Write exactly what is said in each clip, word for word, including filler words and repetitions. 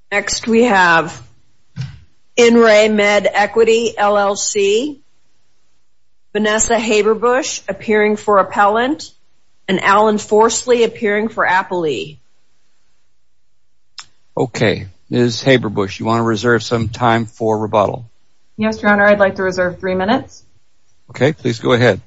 Next we have In Re Med Equity, L L C, Vanessa Haberbush appearing for appellant, and Alan Forsley appearing for appellee. Okay, Miz Haberbush, you want to reserve some time for rebuttal? Yes, Your Honor, I'd like to reserve three minutes. Okay, please go ahead.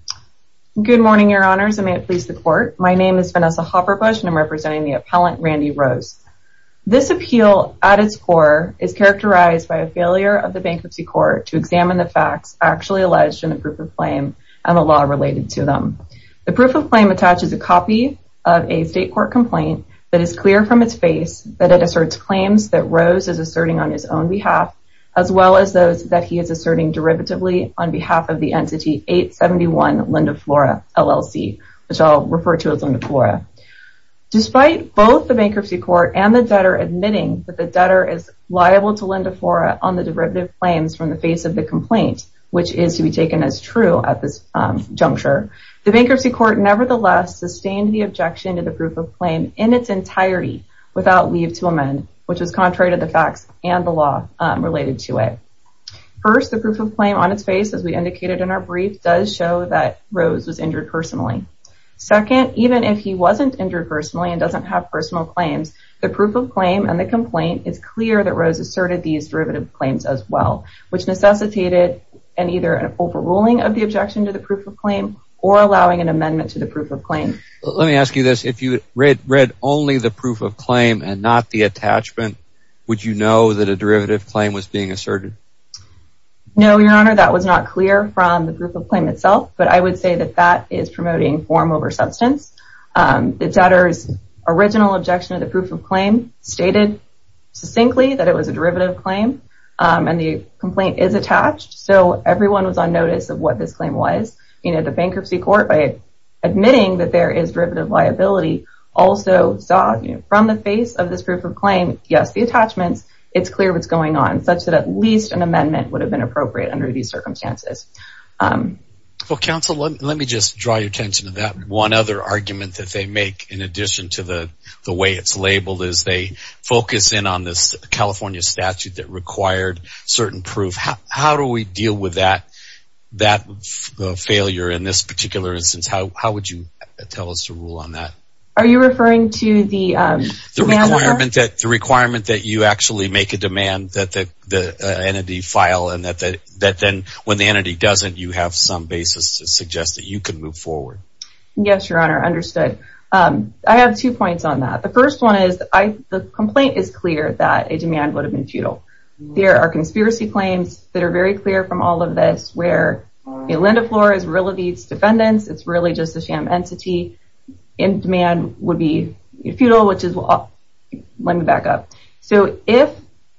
Good morning, Your Honors, and may it please the Court. My name is Vanessa Haberbush, and I'm representing the appellant, Randy Rose. This appeal, at its core, is characterized by a failure of the Bankruptcy Court to examine the facts actually alleged in the proof of claim and the law related to them. The proof of claim attaches a copy of a state court complaint that is clear from its face that it asserts claims that Rose is asserting on his own behalf, as well as those that he is asserting derivatively on behalf of the entity eight seventy-one Linda Flora, L L C, which I'll refer to as Linda Flora. Despite both the Bankruptcy Court and the debtor admitting that the debtor is liable to Linda Flora on the derivative claims from the face of the complaint, which is to be taken as true at this um, juncture, the Bankruptcy Court nevertheless sustained the objection to the proof of claim in its entirety without leave to amend, which was contrary to the facts and the law um, related to it. First, the proof of claim on its face, as we indicated in our brief, does show that Rose was injured personally. Second, even if he wasn't injured personally and doesn't have personal claims, the proof of claim and the complaint is clear that Rose asserted these derivative claims as well, which necessitated an either an overruling of the objection to the proof of claim or allowing an amendment to the proof of claim. Let me ask you this. If you read, read only the proof of claim and not the attachment, would you know that a derivative claim was being asserted? No, Your Honor, that was not clear from the proof of claim itself, but I would say that that is promoting form over substance. Um, the debtor's original objection to the proof of claim stated succinctly that it was a derivative claim, um, and the complaint is attached, so everyone was on notice of what this claim was. You know, the Bankruptcy Court, by admitting that there is derivative liability, also saw, you know, from the face of this proof of claim, yes, the attachments, it's clear what's going on, such that at least an amendment would have been appropriate under these circumstances. Um, well, counsel, let, let me just draw your attention to that. One other argument that they make, in addition to the, the way it's labeled, is they focus in on this California statute that required certain proof. How, how do we deal with that, that uh, failure in this particular instance? How, how would you tell us to rule on that? Are you referring to the um, the requirement that the requirement that you actually make a demand that the the uh, entity file, and that the, that then when the entity doesn't, you have some basis to suggest that you can move forward? Yes, Your Honor, understood. Um, I have two points on that. The first one is I, the complaint is clear that a demand would have been futile. There are conspiracy claims that are very clear from all of this, where you know, Linda Flora is really these defendants. It's really just a sham entity. In demand would be futile, which is, well, let me back up. So if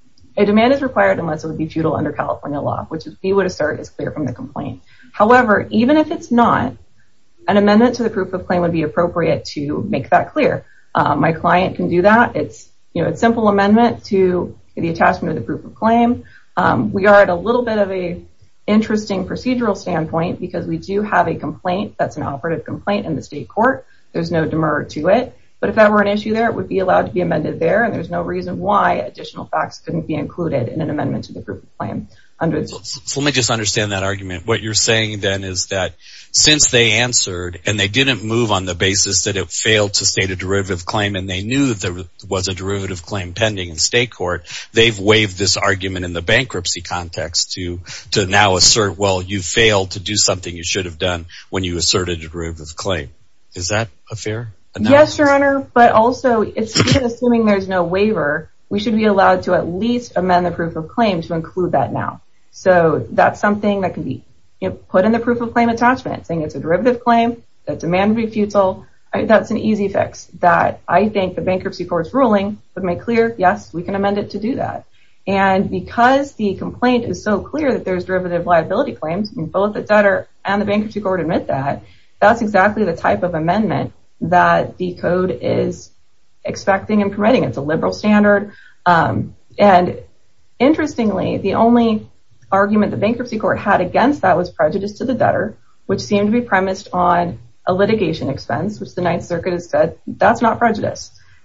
a demand is required unless it would be futile under California law, which we would assert is clear from the complaint. However, even if it's not, an amendment to the proof of claim would be appropriate to make that clear. Uh, my client can do that. It's, you know, a simple amendment to the attachment of the proof of claim. Um, we are at a little bit of a interesting procedural standpoint because we do have a complaint that's an operative complaint in the state court. There's no demur to it. But if that were an issue there, it would be allowed to be amended there, and there's no reason why additional facts couldn't be included in an amendment to the proof of claim. Under so, so let me just understand that argument. What you're saying then is that since they answered and they didn't move on the basis that it failed to state a derivative claim and they knew that there was a derivative claim pending in state court, they've waived this argument in the bankruptcy context to to now assert, well, you failed to do something you should have done when you asserted a derivative claim. Is that a fair analysis? Yes, Your Honor, but also it's even assuming there's no waiver, we should be allowed to at least amend the proof of claim to include that now. So that's something that can be, you know, put in the proof of claim attachment, saying it's a derivative claim, that demand would be futile. I, that's an easy fix that I think the bankruptcy court's ruling would make clear, yes, we can amend it to do that. And because the complaint is so clear that there's derivative liability claims, and both the debtor and the bankruptcy court admit that, that's exactly the type of amendment that the code is expecting and permitting. It's a liberal standard. Um, and interestingly, the only argument the bankruptcy court had against that was prejudice to the debtor, which seemed to be premised on a litigation expense, which the Ninth Circuit has said that's not prejudice.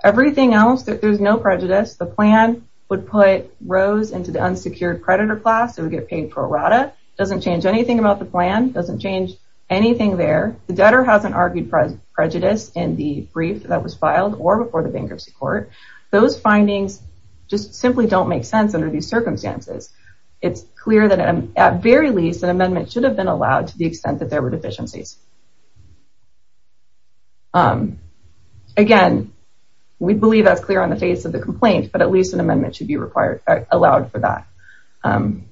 Everything else, there's no prejudice. The plan would put Rose into the unsecured creditor class. It would get paid pro rata. Doesn't change anything about the plan. Doesn't change anything there. The debtor hasn't argued pre- prejudice in the brief that was filed or before the bankruptcy court. Those findings just simply don't make sense under these circumstances. It's clear that at, at very least an amendment should have been allowed to the extent that there were deficiencies. Um, again, we believe that's clear on the face of the complaint, but at least an amendment should be required, uh, allowed for that. Um,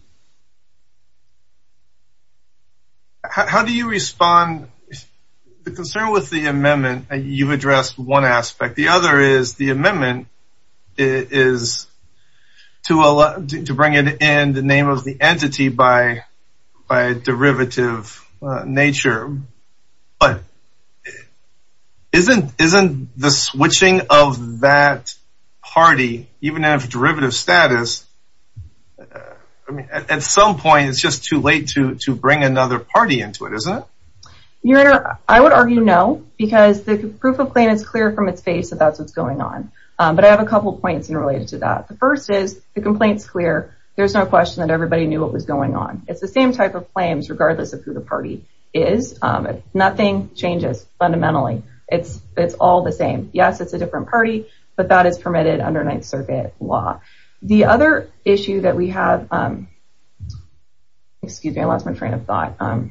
how, how do you respond? The concern with the amendment, you've addressed one aspect. The other is the amendment is, is to allow, to bring it in the name of the entity by by a derivative uh, nature, but Isn't isn't the switching of that party, even if derivative status, uh, I mean, at, at some point it's just too late to to bring another party into it, isn't it? Your Honor, I would argue no, because the proof of claim is clear from its face that that's what's going on. Um, but I have a couple points in related to that. The first is the complaint's clear. There's no question that everybody knew what was going on. It's the same type of claims regardless of who the party is. Um, nothing changes fundamentally. It's it's all the same. Yes, it's a different party, but that is permitted under Ninth Circuit law. The other issue that we have, um, excuse me, I lost my train of thought. Um,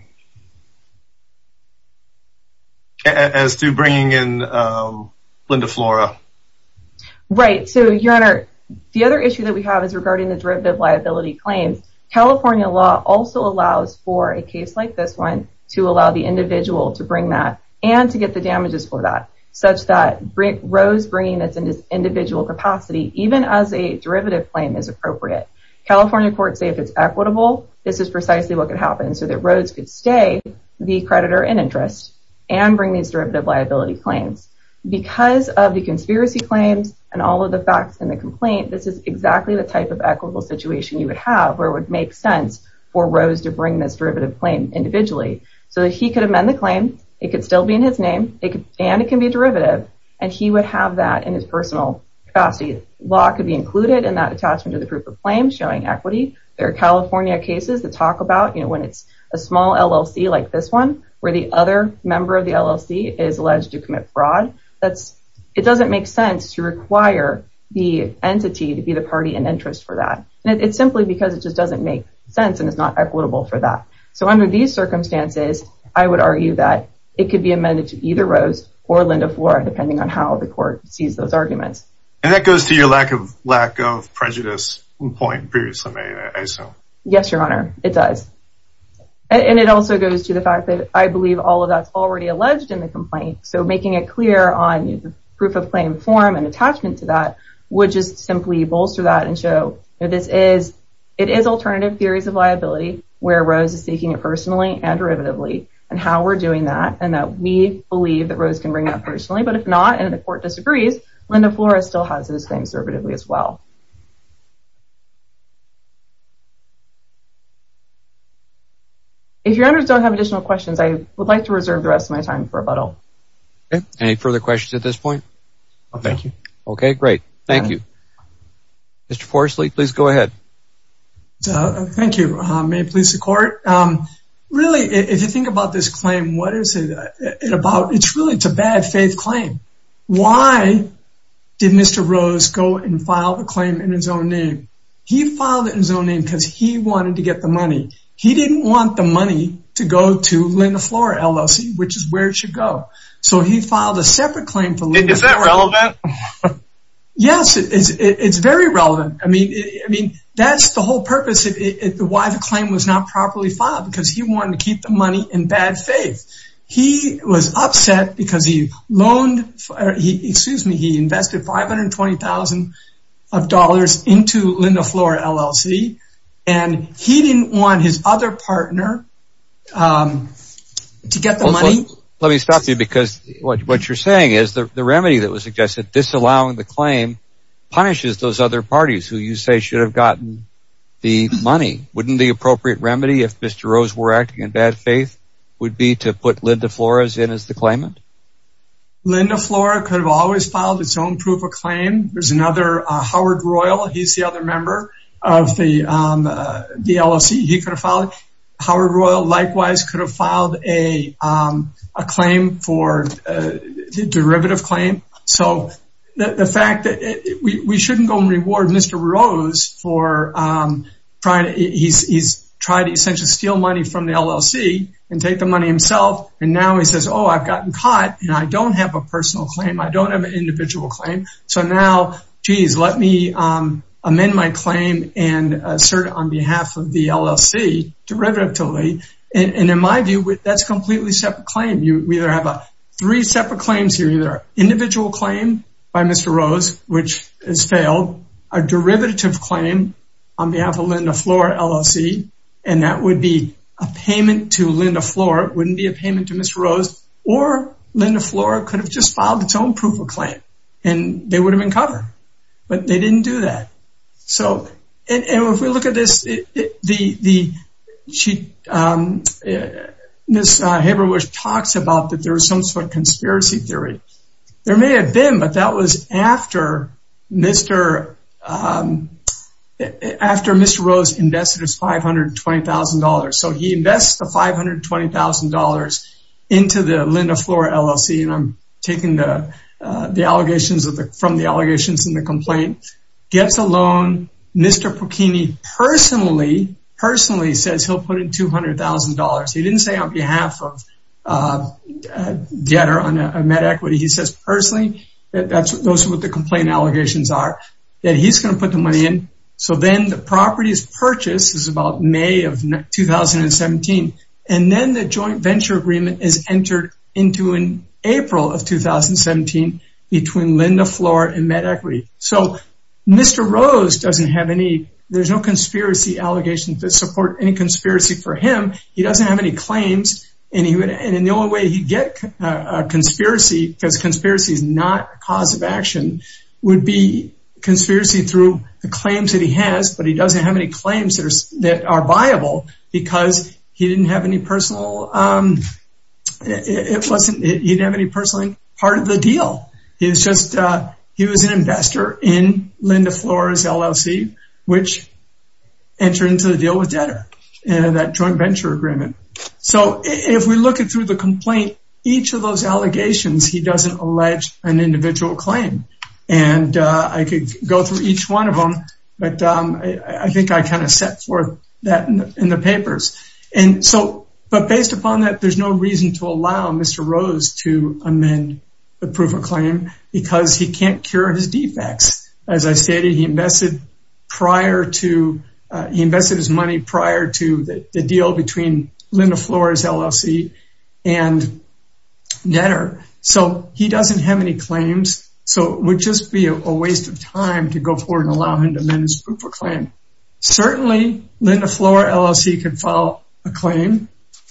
As to bringing in um, Linda Flora. Right. So, Your Honor, the other issue that we have is regarding the derivative liability claims. California law also allows for a case like this one to allow the individual to bring that and to get the damages for that, such that bring, Rose bringing this in his individual capacity, even as a derivative claim, is appropriate. California courts say if it's equitable, this is precisely what could happen, so that Rose could stay the creditor in interest and bring these derivative liability claims. Because of the conspiracy claims and all of the facts in the complaint, this is exactly the type of equitable situation you would have where it would make sense for Rose to bring this derivative claim individually, so that he could amend the claim. It could still be in his name, it could, and it can be derivative, and he would have that in his personal capacity. Law could be included in that attachment to the proof of claim showing equity. There are California cases that talk about, you know, when it's a small L L C like this one, where the other member of the L L C is alleged to commit fraud. That's, it doesn't make sense to require the entity to be the party in interest for that. And it, it's simply because it just doesn't make sense and it's not equitable for that. So under these circumstances, I would argue that it could be amended to either Rose or Linda Flora, depending on how the court sees those arguments. And that goes to your lack of lack of prejudice point previously made, I assume. Yes, Your Honor, it does. And it also goes to the fact that I believe all of that's already alleged in the complaint. So making it clear on the proof of claim form and attachment to that would just simply bolster that and show that this is, it is alternative theories of liability where Rose is seeking it personally and derivatively, and how we're doing that, and that we believe that Rose can bring that personally. But if not, and the court disagrees, Linda Flora still has those claims derivatively as well. If Your Honors don't have additional questions, I would like to reserve the rest of my time for rebuttal. Okay. Any further questions at this point? Oh, thank you. Okay, great. Thank you. Mister Forsley, please go ahead. Uh, thank you. Uh, may it please the court. Um, really, if you think about this claim, what is it, it about? It's really, it's a bad faith claim. Why did Mister Rose go and file the claim in his own name? He filed it in his own name because he wanted to get the money. He didn't want the money to go to Linda Flora L L C, which is where it should go. So he filed a separate claim for Linda Is that Flora. relevant? Yes, it, it's, it, it's very relevant. I mean, it, I mean that's the whole purpose of it, it, why the claim was not properly filed, because he wanted to keep the money in bad faith. He was upset because he loaned, uh, he, excuse me, he invested five hundred twenty thousand of dollars into Linda Flora L L C, and he didn't want his other partner um, to get the well, money. Let, let me stop you, because what, what you're saying is the, the remedy that was suggested, disallowing the claim, punishes those other parties who you say should have gotten the money. Wouldn't the appropriate remedy, if Mister Rose were acting in bad faith, would be to put Linda Flores in as the claimant? Linda Flora could have always filed its own proof of claim. There's another, uh, Howard Royal. He's the other member of the, um, uh, the L L C. He could have filed it. Howard Royal likewise could have filed a, um, a claim for, uh, the derivative claim. So the, the fact that it, we, we shouldn't go and reward Mister Rose for, um, trying to, he's, he's tried to essentially steal money from the L L C and take the money himself. And now he says, oh, I've gotten caught and I don't have a personal claim. I don't have an individual claim. So now, geez, let me, um, amend my claim and assert it on behalf of the L L C derivatively. And, and in my view, that's a completely separate claim. You we either have a three separate claims here, either an individual claim by Mister Rose, which has failed, a derivative claim on behalf of Linda Flora L L C, and that would be a payment to Linda Flora. It wouldn't be a payment to Mister Rose, or Linda Flora could have just filed its own proof of claim and they would have been covered, but they didn't do that. So, and, and if we look at this, it, it, the, the, she, um, uh, Miz Uh, Haberbush talks about that there was some sort of conspiracy theory. There may have been, but that was after Mister Um, after Mister Rose invested his five hundred twenty thousand dollars. So he invests the five hundred twenty thousand dollars into the Linda Flora L L C, and I'm taking the, uh, the allegations of the, from the allegations in the complaint, gets a loan. Mister Puccini personally, personally says he'll put in two hundred thousand dollars. He didn't say on behalf of, uh, uh debtor on a, a MedEquity. He says personally that that's, those are what the complaint allegations are, that he's going to put the money in. So then the property is purchased, is about May of two thousand seventeen. And then the joint venture agreement is entered into in April of two thousand seventeen between Linda Flora and MedEquity. So Mister Rose doesn't have any, there's no conspiracy allegations that support any conspiracy for him. He doesn't have any claims, and he would, and the only way he'd get a, a conspiracy, because conspiracy is not a cause of action, would be conspiracy through the claims that he has, but he doesn't have any claims that are, that are viable because he didn't have any personal, um, it, it wasn't, it, he didn't have any personal part of the deal. He was just, uh, he was an investor in Linda Flora's L L C, which entered into the deal with debtor, and that joint venture agreement. So if we look at through the complaint, each of those allegations, he doesn't allege an individual claim. And, uh, I could go through each one of them, but, um, I, I think I kind of set forth that in the, in the papers. And so, but based upon that, there's no reason to allow Mister Rose to amend the proof of claim because he can't cure his defects. As I stated, he invested prior to, uh, he invested his money prior to the, the deal between Linda Flora's L L C and debtor. So he doesn't have any claims. So it would just be a, a waste of time to go forward and allow him to amend his proof of claim. Certainly, Linda Flora L L C could file a claim.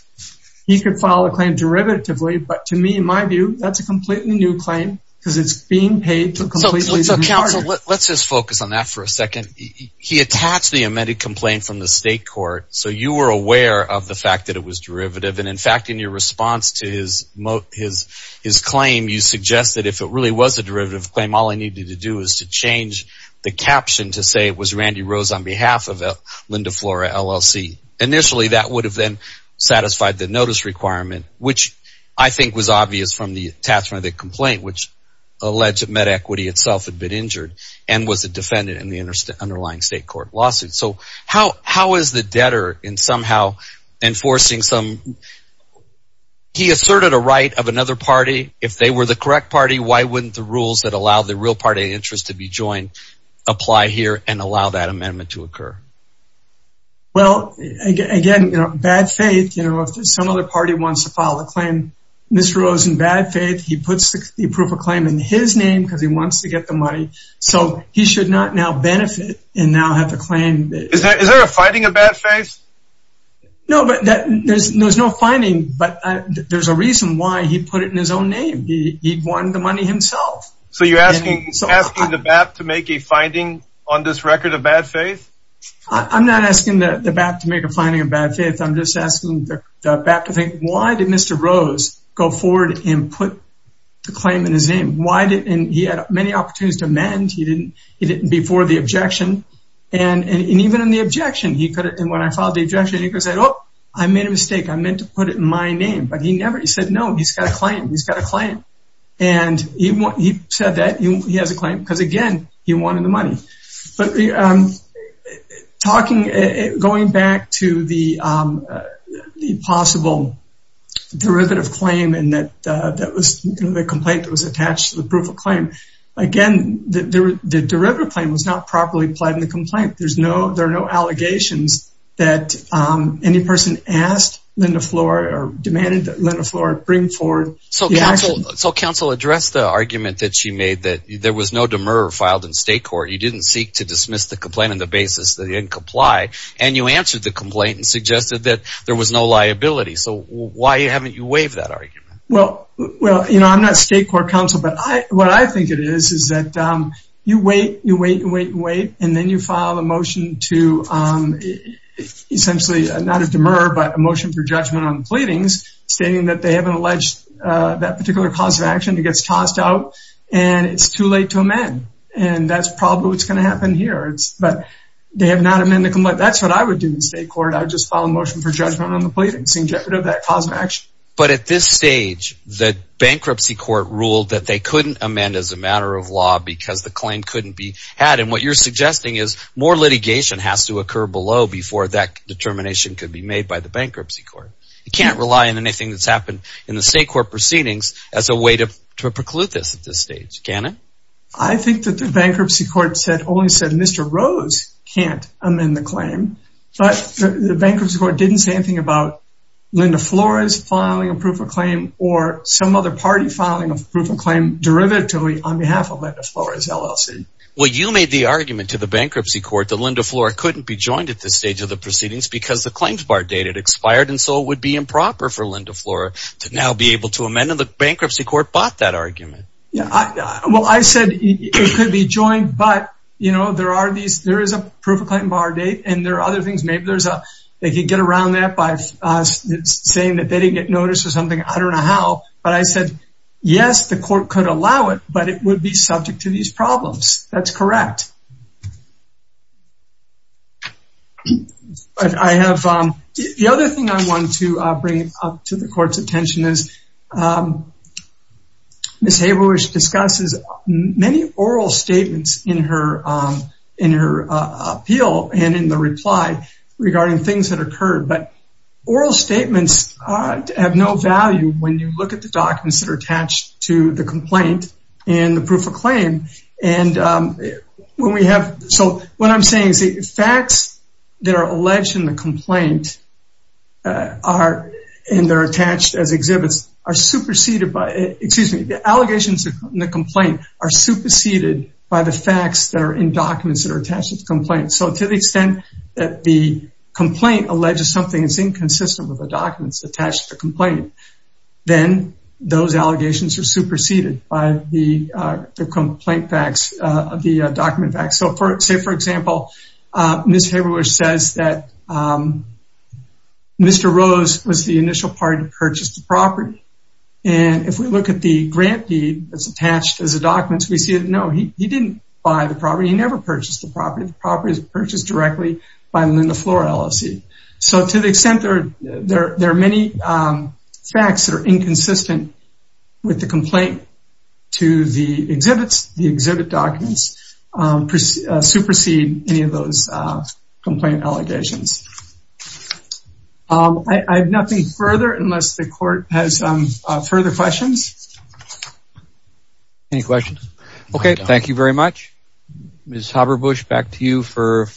He could file a claim derivatively, but to me, in my view, that's a completely new claim because it's being paid to a completely so, so, different so counsel, party. Let, let's just focus on that for a second. He, he attached the amended complaint from the state court, so you were aware of the fact that it was derivative, and in fact, in your response to his his his claim, you suggested if it really was a derivative claim, all I needed to do is to change the caption to say it was Randy Rose on behalf of Linda Flora L L C. Initially, that would have then satisfied the notice requirement, which I think was obvious from the attachment of the complaint, which alleged that MedEquity itself had been injured and was a defendant in the inter- underlying state court lawsuit. So how how is the debtor in somehow enforcing some, he asserted a right of another party. If they were the correct party, why wouldn't the rules that allow the real party interest to be joined apply here and allow that amendment to occur? Well, again, you know, bad faith, you know, if some other party wants to file a claim, Mister Rose in bad faith, he puts the, the proof of claim in his name because he wants to get the money. So he should not now benefit and now have the claim. Is there, is there a finding of bad faith? No, but that, there's, there's no finding, but uh, there's a reason why he put it in his own name. He, he wanted the money himself. So you're asking, so asking I, the B A P to make a finding on this record of bad faith? I, I'm not asking the, the B A P to make a finding of bad faith. I'm just asking the, the B A P to think, why did Mister Rose go forward and put the claim in his name. Why did, and he had many opportunities to amend. He didn't, he didn't before the objection. And, and, and even in the objection, he could have, and when I filed the objection, he could have said, oh, I made a mistake. I meant to put it in my name. But he never, he said, no, he's got a claim. He's got a claim. And he he said that he, he has a claim because, again, he wanted the money. But um, talking, uh, going back to the um, uh, the possible derivative claim, and that uh, that was, you know, the complaint that was attached to the proof of claim. Again, the, the, the derivative claim was not properly pled in the complaint. There's no, there are no allegations that um, any person asked Linda Flora or demanded that Linda Flora bring forward. So counsel, so counsel addressed the argument that she made that there was no demurrer filed in state court. You didn't seek to dismiss the complaint on the basis that he didn't comply, and you answered the complaint and suggested that there was no liability. So why haven't you waived that argument? Well, well, you know, I'm not state court counsel, but I, what I think it is, is that um, you wait, you wait, you wait, you wait, and then you file a motion to um, essentially uh, not a demurrer, but a motion for judgment on the pleadings, stating that they haven't alleged uh, that particular cause of action. It gets tossed out, and it's too late to amend. And that's probably what's going to happen here. It's, but they have not amended the complaint. That's what I would do in state court. I would just file a motion for judgment on the pleadings and get rid of that cause of action. But at this stage, the bankruptcy court ruled that they couldn't amend as a matter of law because the claim couldn't be had. And what you're suggesting is more litigation has to occur below before that determination could be made by the bankruptcy court. You can't rely on anything that's happened in the state court proceedings as a way to, to preclude this at this stage, can it? I think that the bankruptcy court said only said Mister Rose can't amend the claim, but the, the bankruptcy court didn't say anything about Linda Flores filing a proof of claim or some other party filing a proof of claim derivatively on behalf of Linda Flores, L L C. Well, you made the argument to the bankruptcy court that Linda Flora couldn't be joined at this stage of the proceedings because the claims bar date had expired, and so it would be improper for Linda Flora to now be able to amend, and the bankruptcy court bought that argument. Yeah, I, I, well, I said it could be joined, but, you know, there are these, there is a proof of claim bar date, and there are other things. Maybe there's a, they could get around that by uh, saying that they didn't get notice or something. I don't know how, but I said, yes, the court could allow it, but it would be subject to these problems. That's correct. But I have, um, the other thing I want to uh, bring up to the court's attention is um, Miz Haberwish discusses many oral statements in her um, in her uh, appeal and in the reply regarding things that occurred, but oral statements uh, have no value when you look at the documents that are attached to the complaint and the proof of claim. And um, when we have, so what I'm saying is the facts that are alleged in the complaint uh, are, and they're attached as exhibits, are superseded by, excuse me, the allegations in the complaint are superseded by the facts that are in documents that are attached to the complaint. So to the extent that the complaint alleges something that's inconsistent with the documents attached to the complaint, then those allegations are superseded by the uh, the complaint facts, uh, the uh, document facts. So for, say, for example, uh, Miz Haberwish says that um, Mister Rose was the initial party to purchase the property. And if we look at the grant deed that's attached as a document, we see that no, he, he didn't buy the property. He never purchased the property. The property is purchased directly by Linda Flora, L L C. So to the extent there, there, there are many um, facts that are inconsistent with the complaint to the exhibits, the exhibit documents um, pre- uh, supersede any of those uh, complaint allegations. Um, I, I have nothing further unless the court has um, uh, further questions. Any questions? Okay, thank you very much. Miz Haberbush, back to you for,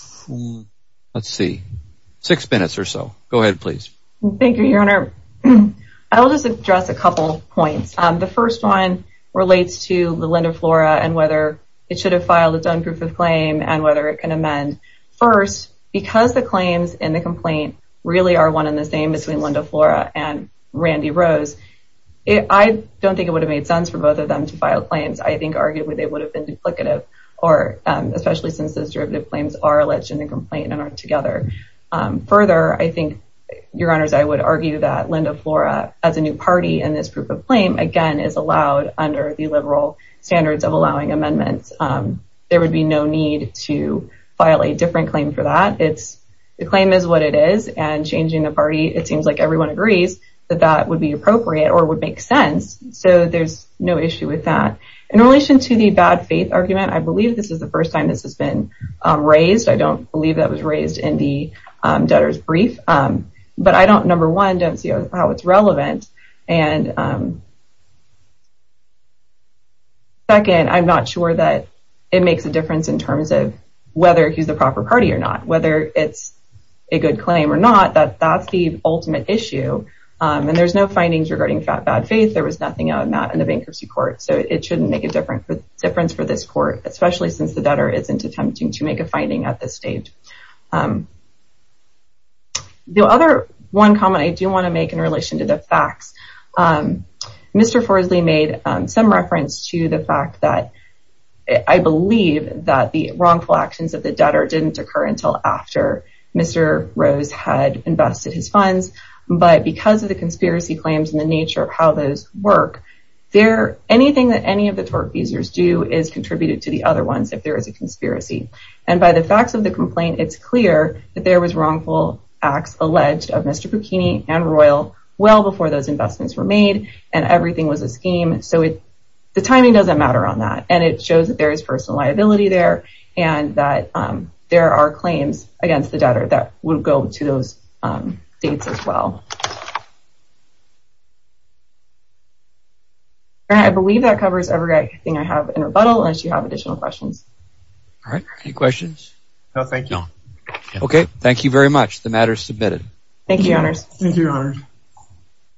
let's see, six minutes or so. Go ahead, please. Thank you, Your Honor. I will just address a couple points. Um, the first one relates to the Linda Flora and whether it should have filed its own proof of claim and whether it can amend. First, because the claims in the complaint really are one and the same between Linda Flora and Randy Rose, it, I don't think it would have made sense for both of them to file claims. I think arguably they would have been duplicative, or um, especially since those derivative claims are alleged in the complaint and are together. Um, further, I think Your Honors, I would argue that Linda Flora, as a new party in this proof of claim, again, is allowed under the liberal standards of allowing amendments. Um, there would be no need to file a different claim for that. It's the claim is what it is, and changing the party, it seems like everyone agrees that that would be appropriate or would make sense. So there's no issue with that. In relation to the bad faith argument, I believe this is the first time this has been um, raised. I don't believe that was raised in the um, debtor's brief. Um, but I don't, number one, don't see how, how it's relevant. And um, second, I'm not sure that it makes a difference in terms of whether he's the proper party or not, whether it's a good claim or not, that that's the ultimate issue. Um, and there's no findings regarding fat bad faith. There was nothing on that in the bankruptcy court. So it, it shouldn't make a difference for, difference for this court, especially since the debtor isn't attempting to make a finding at this stage. Um, the other one comment I do want to make in relation to the facts, um, Mister Forsley made um, some reference to the fact that I believe that the wrongful actions of the debtor didn't occur until after Mister Rose had invested his funds. But because of the conspiracy claims and the nature of how those work, there anything that any of the tortfeasors do is contributed to the other ones if there is a conspiracy. And by the facts of the complaint, it's clear that there was wrongful acts alleged of Mister Puccini and Royal well before those investments were made, and everything was a scheme. So it, the timing doesn't matter on that. And it shows that there is personal liability there, and that um, there are claims against the debtor that would go to those um, dates as well. And I believe that covers everything I have in rebuttal, unless you have additional questions. All right. Any questions? No, thank you. No. Okay. Thank you very much. The matter is submitted. Thank you, Your Honors. Thank you, Your Honors.